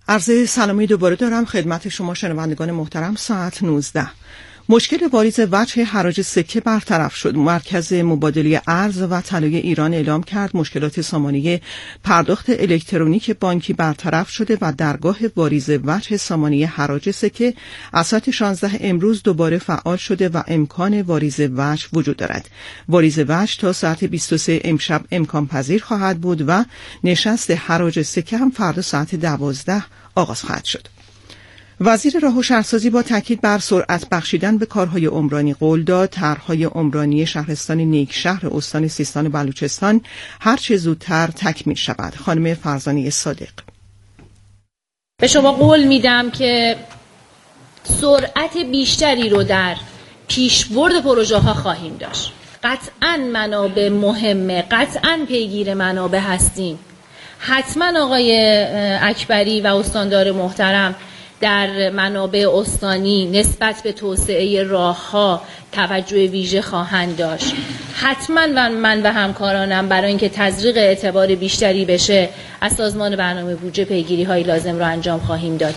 عرض سلامی دوباره دارم خدمت شما شنوندگان محترم. ساعت 19. مشکل واریز وجه حراج سکه برطرف شد. مرکز مبادله ارز و طلای ایران اعلام کرد مشکلات سامانه پرداخت الکترونیک بانکی برطرف شده و درگاه واریز وجه سامانه حراج سکه از ساعت 16 امروز دوباره فعال شده و امکان واریز وجه وجود دارد. واریز وجه تا ساعت 23 امشب امکان پذیر خواهد بود و نشست حراج سکه هم فردا ساعت 12 آغاز خواهد شد. وزیر راه و شهرسازی با تاکید بر سرعت بخشیدن به کارهای عمرانی قول داد طرح‌های عمرانی شهرستان نیکشهر استان سیستان و بلوچستان هر چه زودتر تکمیل شود. خانم فرزانه صادق: به شما قول میدم که سرعت بیشتری رو در پیشبرد پروژه ها خواهیم داشت. قطعاً منابع مهمه، قطعاً پیگیر منابع هستیم. حتما آقای اکبری و استاندار محترم در منابع استانی نسبت به توسعه راه‌ها توجه ویژه خواهند داشت. حتما من و همکارانم برای اینکه تزریق اعتبار بیشتری بشه از سازمان برنامه بودجه پیگیری‌های لازم را انجام خواهیم داد.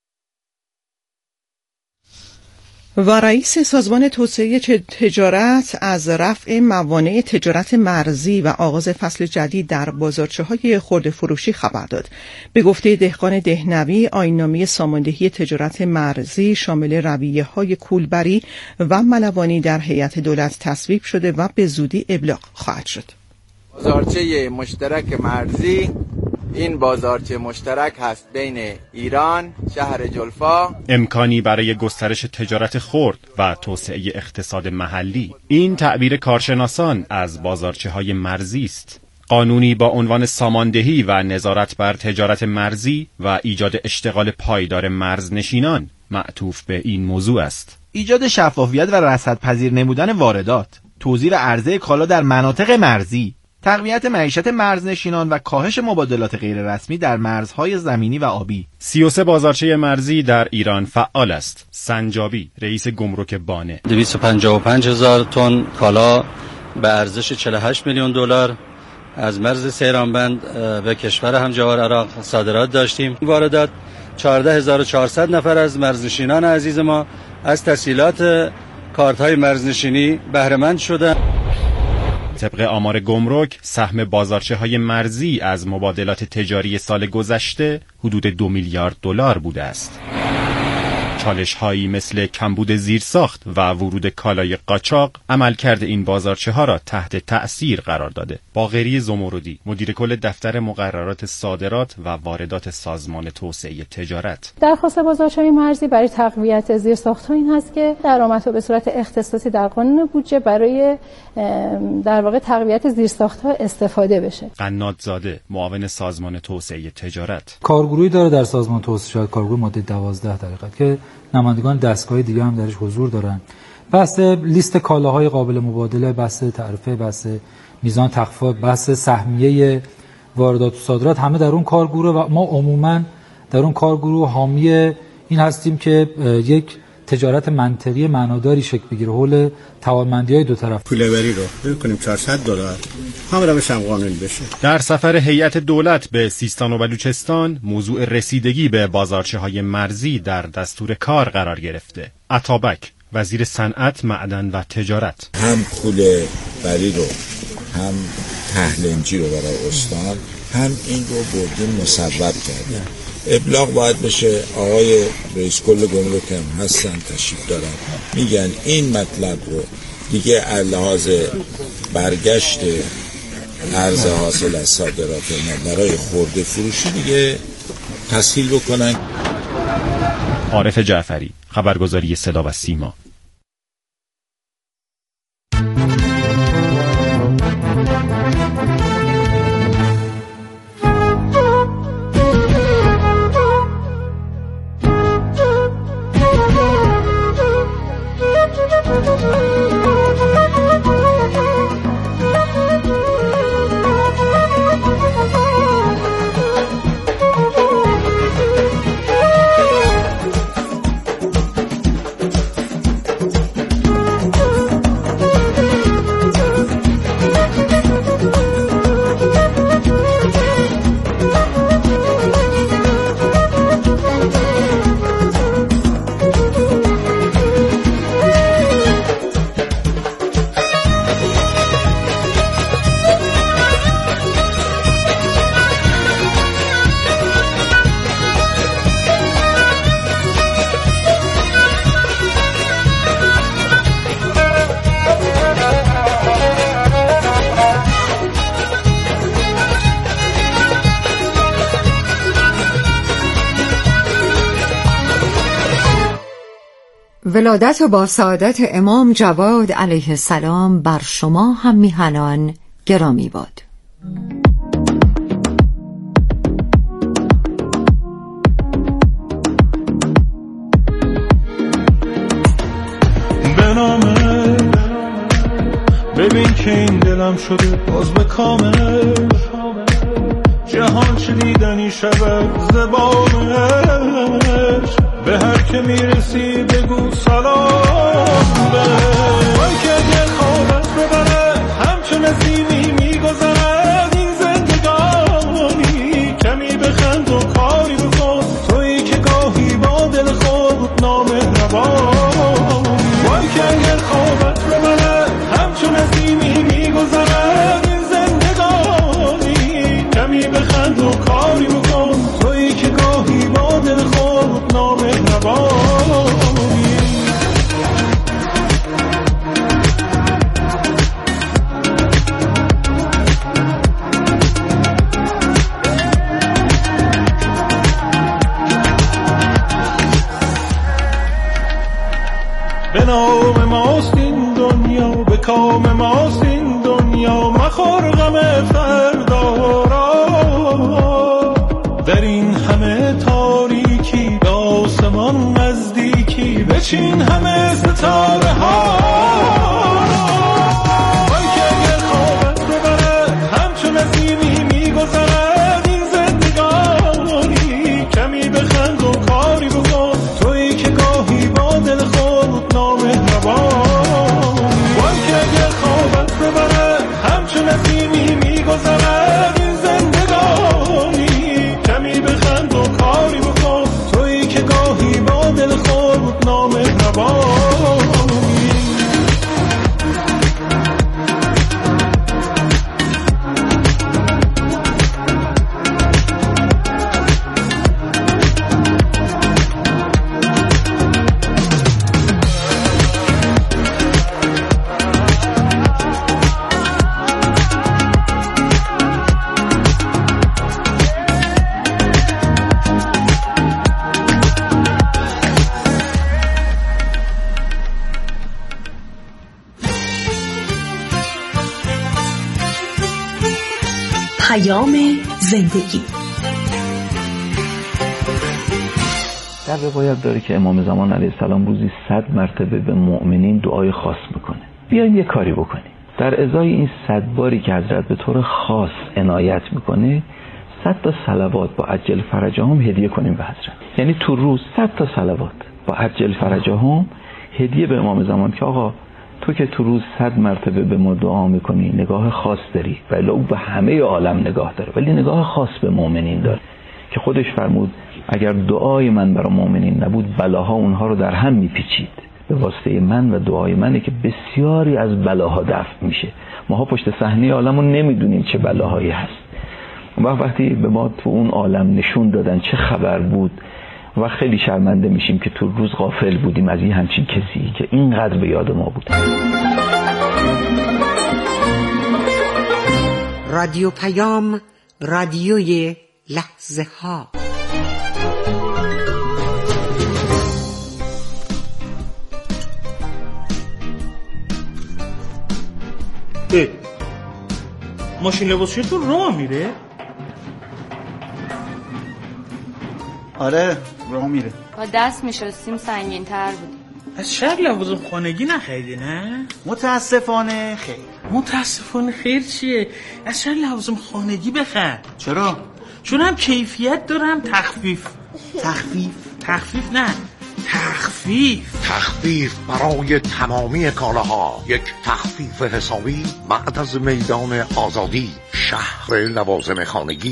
و رئیس سازمان توسعه تجارت از رفع موانع تجارت مرزی و آغاز فصل جدید در بازارچه‌های خرده فروشی خبر داد. به گفته دهقان دهنوی، آیین‌نامه ساماندهی تجارت مرزی شامل رویه‌های کولبری و ملوانی در هیئت دولت تصویب شده و به زودی ابلاغ خواهد شد. بازارچه مشترک مرزی این بازارچه مشترک هست بین ایران، شهر جلفا، امکانی برای گسترش تجارت خرد و توسعه اقتصاد محلی. این تعبیر کارشناسان از بازارچه‌های مرزی است. قانونی با عنوان ساماندهی و نظارت بر تجارت مرزی و ایجاد اشتغال پایدار مرزنشینان معطوف به این موضوع است. ایجاد شفافیت و رصدپذیر نمودن واردات، توزیع و عرضه کالا در مناطق مرزی، تقویت معیشت مرزنشینان و کاهش مبادلات غیررسمی در مرزهای زمینی و آبی. 33 بازارچه مرزی در ایران فعال است. سنجابی، رئیس گمرک بانه: 255,000 تن کالا به ارزش 48 میلیون دلار از مرز سیرانبند به کشور همجوار عراق صادرات داشتیم. واردات 14,400 نفر از مرزنشینان عزیز ما از تسهیلات کارت‌های مرزنشینی بهره مند شدند. طبق آمار گمرک، سهم بازارچه‌های مرزی از مبادلات تجاری سال گذشته حدود 2 میلیارد دلار بوده است. چالش‌هایی مثل کمبود زیرساخت و ورود کالای قاچاق عملکرد این بازارچه‌ها را تحت تأثیر قرار داده. باقری زمردی، مدیر کل دفتر مقررات صادرات و واردات سازمان توسعه تجارت: درخواست بازارچه‌های مرزی برای تقویت زیرساخت‌ها این هست که درآمد رو به صورت اختصاصی در قانون بودجه برای در واقع تقویت زیرساخت‌ها استفاده بشه. قنات‌زاده، معاون سازمان توسعه تجارت: کارگروهی داره در سازمان توسعه تجارت، کارگروه ماده 12 در حقیقت که نمایندگان دستگاه دیگه هم درش حضور دارن. بحث لیست کالاهای قابل مبادله، بحث تعرفه، بحث میزان تخفیف، بحث سهمیه واردات و صادرات همه در اون کارگروه و ما عموما در اون کارگروه حامی این هستیم که یک تجارت منطقی معناداری شکل بگیره حول توانمندی‌های دو طرف. پوله‌وری رو بکنیم 400 دلار هم روش هم قانونی بشه. در سفر هیئت دولت به سیستان و بلوچستان، موضوع رسیدگی به بازارچه‌های مرزی در دستور کار قرار گرفته. عطابک، وزیر صنعت، معدن و تجارت: هم پوله‌وری رو، هم تهلنجی رو برای استان، هم این رو بردیم مصوب کردیم. ابلاغ باید بشه. آقای رئیس کل گمرک هم هستن، تشریف دارن، میگن این مطلب رو دیگه لحاظ برگشت ارز حاصل از صادرات ما برای خرده فروشی دیگه تسهیل بکنن. عارف جعفری، خبرگزاری صدا و سیما: ولادت با سعادت امام جواد علیه السلام بر شما هم میهنان گرامی باد. بنامه ببین که این دلم شده باز به کامل، جهان چه دیدنی شود زبانش، به هر که میرسی بگو سلام به وای که اگه خوابت ببره همچون نسیمی میگذرد این زندگانی، کمی بخند و کاری بکن تویی که گاهی با دل خود نامهربان، وای که اگه خوابت ببره همچون نسیمی میگذرد این زندگانی، کمی بخند و کاری بکن تویی که گاهی با دل خود نامهربانی. به نام ماست این دنیا، به کام ماست این دنیا، مخور غم فردا را، در این همه تاریکی به آسمان نزدیکی بچین همه ستاره ها، وای که اگر خوابت ببره همچون نسیمی میگذرد این زندگانی، کمی بخند و کاری بکن تویی که گاهی با دل خود نامهربان، وای که اگر خوابت ببره همچون نسیمی میگذرد این زندگانی، کمی بخند و کاری بکن تویی که گاهی با دل خود نامهربان. زندگی. در روایت داره که امام زمان علیه السلام روزی 100 مرتبه به مؤمنین دعای خاص میکنه. بیایم یه کاری بکنیم. در ازای این 100 باری که حضرت به طور خاص عنایت میکنه 100 تا صلوات با عجل فرجهم هدیه کنیم به حضرت. یعنی تو روز 100 تا صلوات با عجل فرجهم هدیه به امام زمان که آقا تو که تو روز 100 مرتبه به ما دعا میکنی، نگاه خاص داری، ولی او به همه عالم نگاه داره ولی نگاه خاص به مؤمنین داره که خودش فرمود اگر دعای من برای مؤمنین نبود بلاها اونها رو در هم میپیچید، به واسطه من و دعای منه که بسیاری از بلاها دفع میشه. ماها پشت صحنه عالمو نمیدونیم چه بلاهایی هست، وقتی به ما تو اون عالم نشون دادن چه خبر بود و خیلی شرمنده میشیم که تو روز غافل بودیم از این همچین کسی که اینقدر به یاد ما بود. رادیو پیام، رادیوی لحظه ها. ماشین لباسشویی تو راه میره؟ آره راه میره. با دست میشستیم سنگین تر بود. از شهر لوازم خانگی نخریدی نه؟ متاسفانه خیر. متاسفانه خیر چیه؟ از شهر لوازم خانگی بخر. چرا؟ چون هم کیفیت دارم تخفیف نه تخفیف برای تمامی کالاها. یک تخفیف حسابی بعد از میدان آزادی، شهر لوازم خانگی.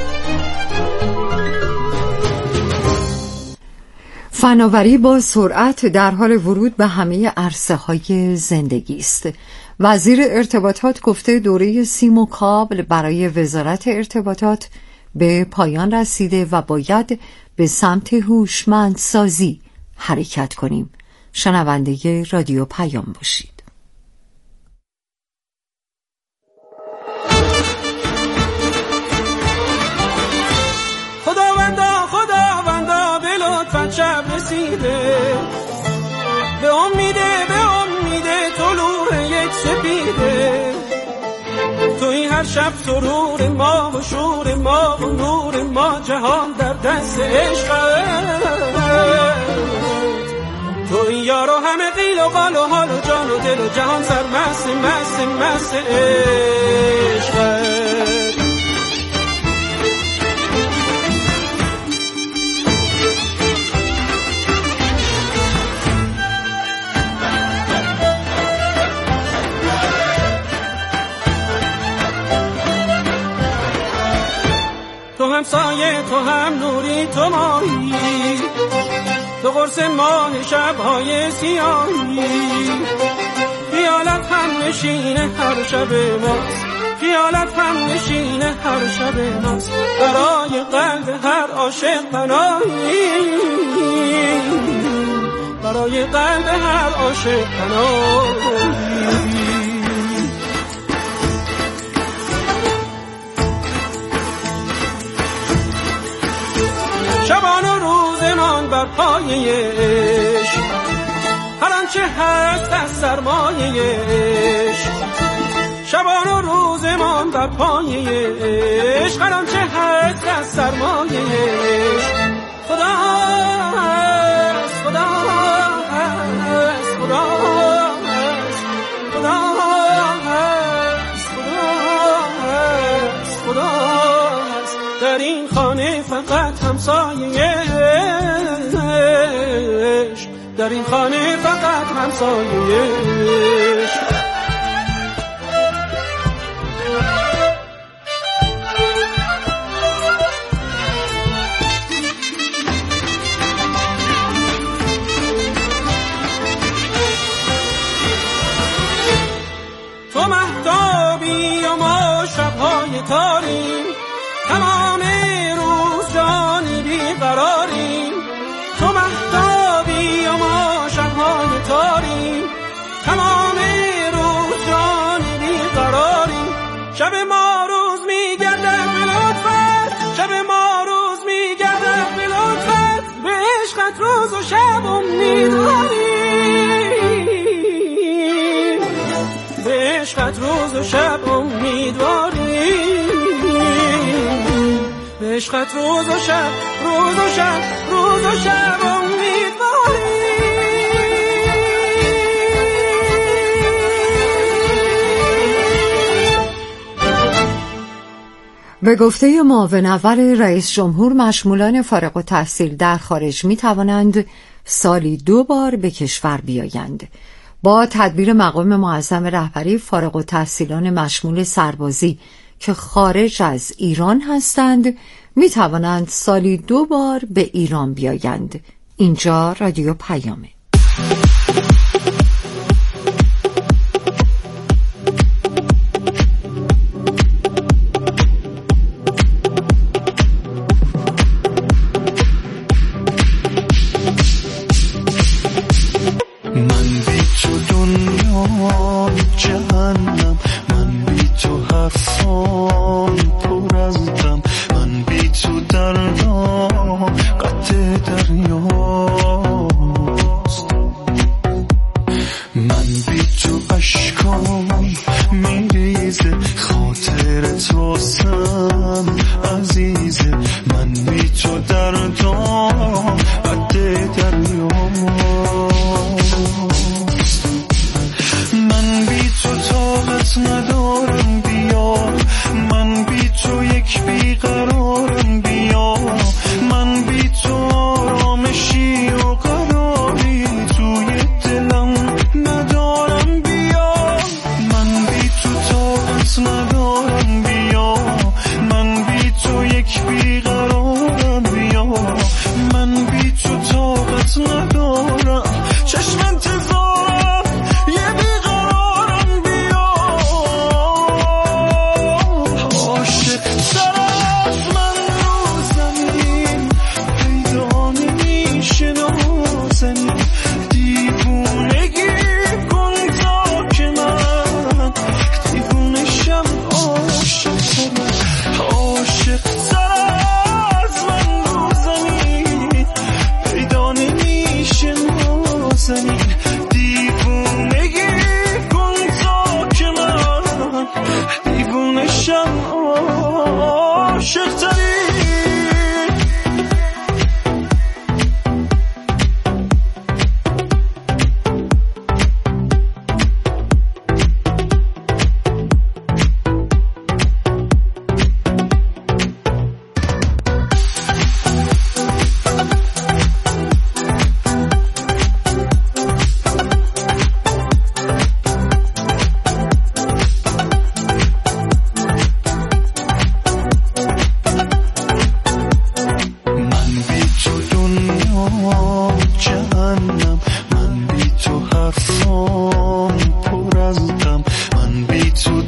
فناوری با سرعت در حال ورود به همه عرصه‌های زندگی است. وزیر ارتباطات گفته دوره سیم و کابل برای وزارت ارتباطات به پایان رسیده و باید به سمت هوشمندسازی حرکت کنیم. شنونده رادیو پیام باشید. خداوندا به لطفت شب رسیده، هر شب سرور ما و شور ما و نور ما، جهان در دست عشقت. تو این یار و همه قیل و قال و حال و جان و دل و جهان سرمست مست مست عشقت. تو هم سایه، تو هم نوری، تو ماهی، تو قرص ماه شب‌های سیاهی. خیالت هم نشین هر شب ماست، خیالت هم نشین هر شب ماست. برای قلب هر عاشق پناهی، برای قلب هر عاشق پناهی. شبان و روزمان بر پایه عشق، هر آنچه هست از سرمایه عشق. شبان و روزمان بر پایه عشق، هر آنچه هست از سرمایه عشق. خدا هست، خدا هست، خدا هست، خدا هست، خدا هست، خدا هست. در این خانه فقط همسایه عشق، در این خانه فقط همسایه عشق. تو مهتابی و ما شب‌های تاریم، تمام روز جانی بیقراریم. تو مهتابی و ما شب‌های تاریم، تمام روز جانی بیقراریم. شب ما روز می‌گردد به لطفت، شب ما روز می‌گردد به لطفت. به عشقت روز و شب امیدواریم، به عشقت روز و شب امیدواریم. به عشقت روز و شب، روز و شب، روز و شب امیدواریم. به گفته معاون اول رئیس جمهور، مشمولان فارغ التحصیل در خارج می توانند سالی 2 بار به کشور بیایند. با تدبیر مقام معظم رهبری، فارغ التحصیلان مشمول سربازی که خارج از ایران هستند می توانند سالی 2 بار به ایران بیایند. اینجا رادیو پیامه.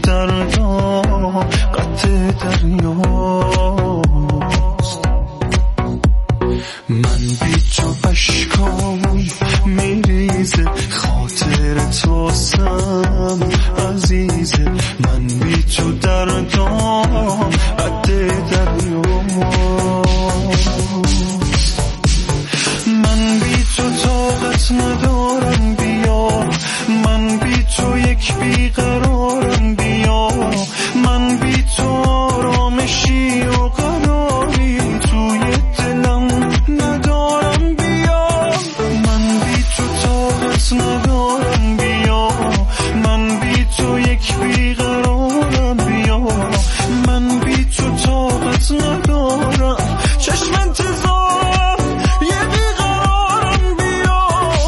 دردام قطع دریاست. من بی تو اشکام میریزه، خاطر تو واسم عزیزه. من بی تو دردام قطع دریاست. من بی تو طاقت ندارم، بیا. من بی تو یک بیقرارم، بیا. من بی تو آرامشی و قراری توی دلم ندارم، بیا. من بی تو طاقت ندارم، بیا. من بی تو یک بیقرارم، بیا. من بی تو طاقت ندارم، چشم انتظار یه بیقرارم، بیا.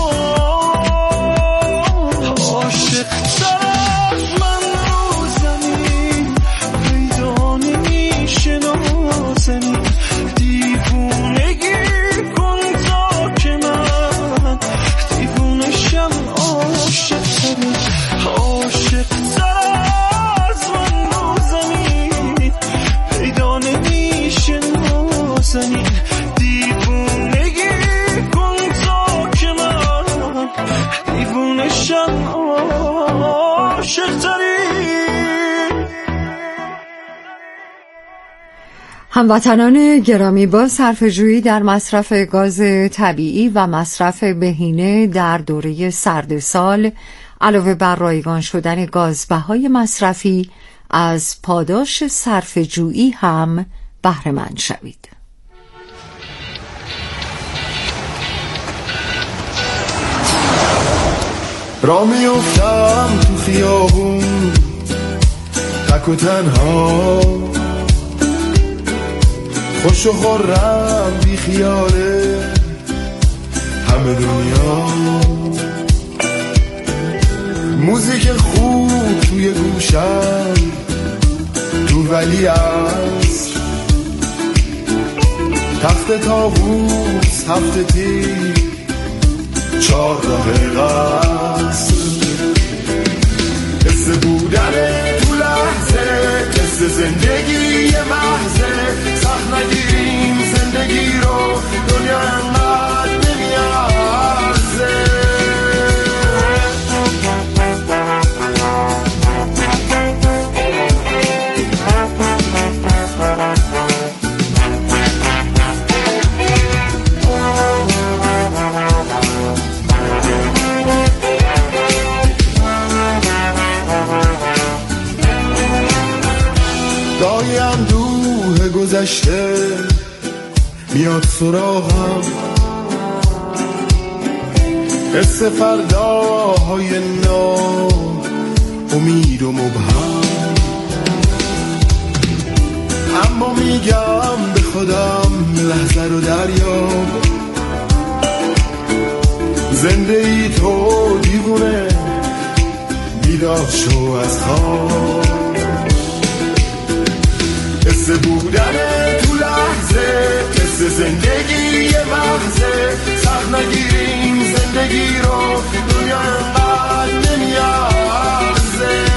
عاشق تر از من رو زمین پیدا نمیشه نازنین. دیوونگی کن تا که من دیوونشم. عاشق تری، عاشق تر از من رو زمین پیدا نمیشه نازنین. دیوونگی کن تا که من دیوونشم. عاشق تری. هموطنان گرامی، با صرفه‌جویی در مصرف گاز طبیعی و مصرف بهینه در دوره سرد سال، علاوه بر رایگان شدن گازبهای مصرفی، از پاداش صرفه‌جویی هم بهره مند شوید. را میافتم تو خیابون تک و تنها، خوش و خورم بی خیاله همه دنیا. موزیک خوب توی گوشم تو ولی عصر، تخت طاووس هفته تیر 14 قصر. قصه بودن تو لحظه، قصه زندگی محضه. سخت نگیریم زندگی رو، دنیا انقدر نمیارزه. دای اندوه گذشته میاد سراغم، حس فرداهای نو امید و مبهم. اما میگم به خودم لحظه رو دریاب، زنده ای تو دیوونه، بیدار شو از خواب. قصه بودن تو لحظه، قصه زندگی محضه. سخت نگیریم زندگی رو، دنیا انقدر نمیارزه.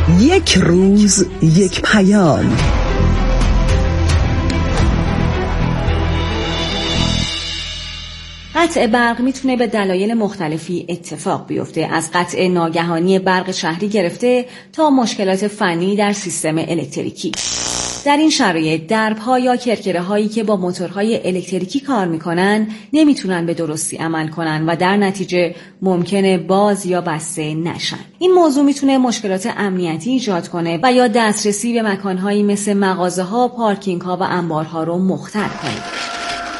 یک روز یک پیام. قطع برق میتونه به دلایل مختلفی اتفاق بیفته، از قطع ناگهانی برق شهری گرفته تا مشکلات فنی در سیستم الکتریکی. در این شرایط درب‌ها یا کرکره‌هایی که با موتورهای الکتریکی کار میکنن نمیتونن به درستی عمل کنن و در نتیجه ممکنه باز یا بسته نشن. این موضوع میتونه مشکلات امنیتی ایجاد کنه و یا دسترسی به مکانهایی مثل مغازه‌ها، پارکینگ‌ها و انبارها رو مختل کنه.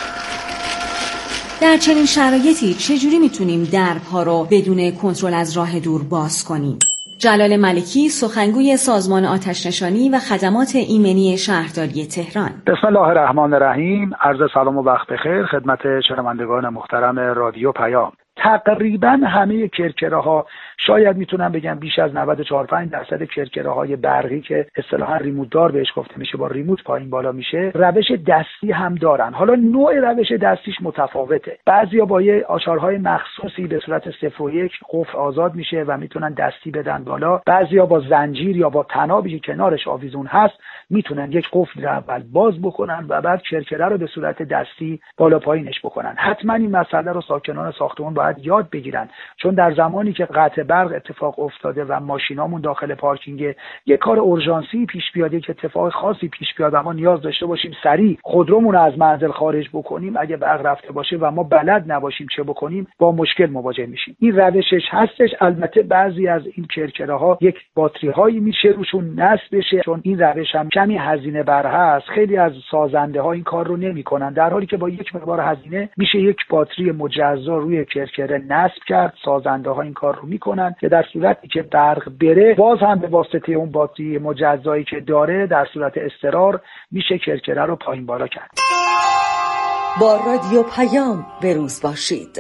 در چنین شرایطی چجوری میتونیم درب‌ها رو بدون کنترل از راه دور باز کنیم؟ جلال ملکی، سخنگوی سازمان آتش‌نشانی و خدمات ایمنی شهرداری تهران. بسم الله الرحمن الرحیم. عرض سلام و وقت بخیر خدمت شنوندگان محترم رادیو پیام. تقریبا همه کرکره‌ها، شاید میتونم بگم بیش از 94-5% کرکره‌های برقی که اصطلاحاً ریموت دار بهش گفته میشه، با ریموت پایین بالا میشه، روش دستی هم دارن. حالا نوع روش دستیش متفاوته. بعضیا با یه آچارهای مخصوصی به صورت 0 و 1 قفل آزاد میشه و میتونن دستی بدن بالا. بعضیا با زنجیر یا با طنابی که کنارش آویزون هست میتونن یک قفل رو اول باز بکنن و بعد کرکره رو به صورت دستی بالا پایینش بکنن. حتما این مسئله رو ساکنان ساختمان باید یاد بگیرن، چون در زمانی که قطع برق اتفاق افتاده و ماشینامون داخل پارکینگ، یک کار اورژانسی پیش بیاد، یک اتفاق خاصی پیش بیاد و ما نیاز داشته باشیم سریع خودرومون رو از منزل خارج بکنیم، اگه برق رفته باشه و ما بلد نباشیم چه بکنیم، با مشکل مواجه میشیم. این روشش هستش. البته بعضی از این کرکره‌ها یک باتری هایی میشه روشون نصب بشه، چون این روش هم کمی هزینه بر هست. خیلی از سازنده ها این کار رو نمیکنن، در حالی که با یک مقدار هزینه میشه یک باتری مجزا روی کرکره نصب کرد. سازنده ها این کار رو میکنن که در صورتی که برق بره، باز هم به واسطه اون باتری مجزایی که داره، در صورت اضطرار میشه کرکره رو پایین بالا کرد. با رادیو پیام بروز باشید.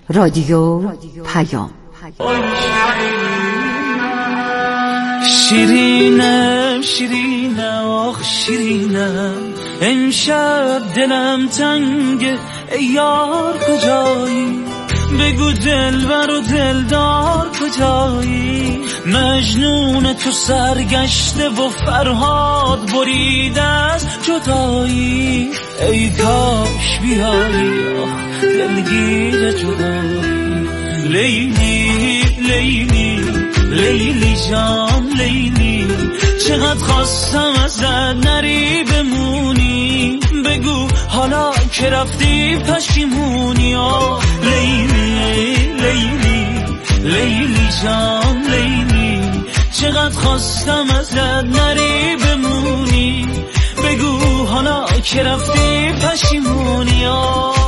رادیو پیام. شیرینم شیرینم آخ شیرینم، امشب دلم تنگه ای یار کجایی؟ بگو دلبر و دلدار کجایی؟ مجنون تو سرگشته و فرهاد بریده از جدایی. ای کاش بیایی آخ دلگیر جدایی. لیلی لیلی لیلی جان لیلی، چقدر خواستم ازت نری بمونی. بگو حالا که رفتی پشیمونی. آه لیلی لیلی لیلی جان لیلی، چقدر خواستم ازت نری بمونی. بگو حالا که رفتی پشیمونی. آه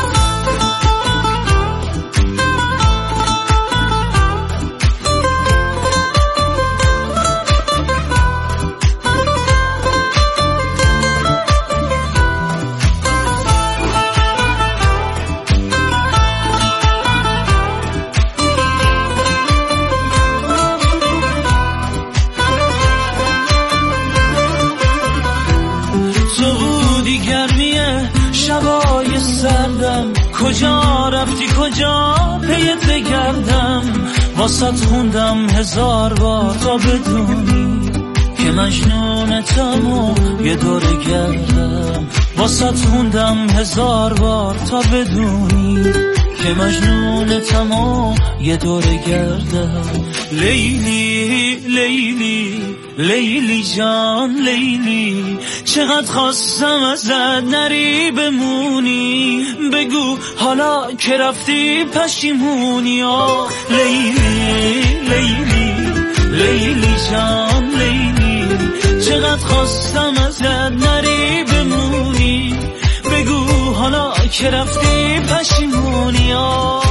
کجا رفتی کجا پیت بگردم؟ واسط خوندم 1000 بار تا بدونی که مجنونتم و یه دور گردم. واسط خوندم 1000 بار تا بدونی که مجنونتم و یه دور گردم. لیلی لیلی لیلی جان لیلی، چقدر خواستم ازت نری بمونی. بگو حالا که رفتی پشیمونی. آه لیلی لیلی لیلی جان لیلی، چقدر خواستم ازت نری بمونی. بگو حالا که رفتی پشیمونی. آه